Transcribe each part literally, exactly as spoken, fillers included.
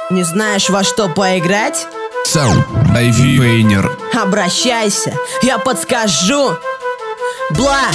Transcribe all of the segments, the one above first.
Не знаешь, во что поиграть? Сам Айвейнер. Обращайся, я подскажу. Блоказа.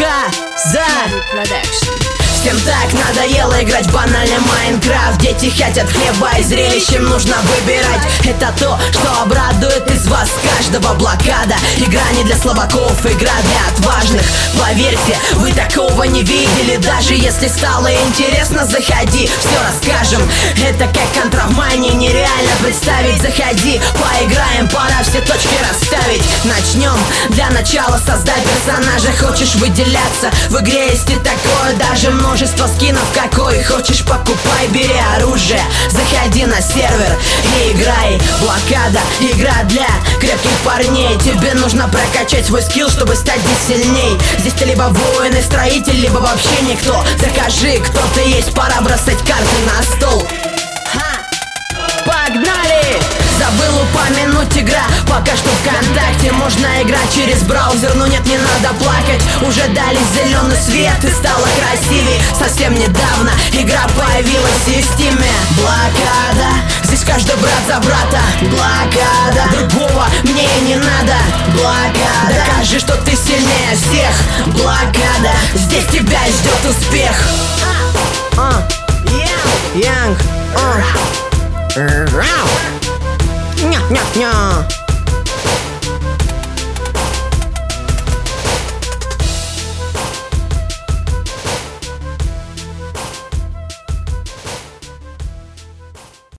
Всем так надоело играть в банальный Майнкрафт. Дети хотят хлеба и зрелищ, им нужно выбирать. Это то, что обрадует из вас каждого. Блокада, игра не для слабаков, игра для отважных. Поверьте, вы такого не видели. Даже если стало интересно, заходи, все расскажем. Это как контра в майне, нереально представить. Заходи, поиграем, пора все точки расставить. Начнем, для начала создай персонажа. Хочешь выделяться, в игре есть и такое. Даже множество скинов, какой хочешь покупай, бери оружие. Заходи на сервер и играй. Блокада, игра для крепких парней. Тебе нужно прокачать свой скилл, чтобы стать здесь сильней. Здесь ты либо воин и строитель, либо вообще никто. Закажи, кто ты есть, пора бросать карты на стол. Ха! Погнали! Забыл упомянуть, игра пока что ВКонтакте. Можно играть через браузер, но нет, не надо плакать. Уже дали зеленый свет и стало красивей. Совсем недавно игра появилась и в стиме. Блокада, здесь каждый брат за брата. Блокада, другого мне и не надо. Блокада, докажи, что ты сильнее всех. Блокада, здесь тебя ждет успех. Янг, Ня-ня-ня.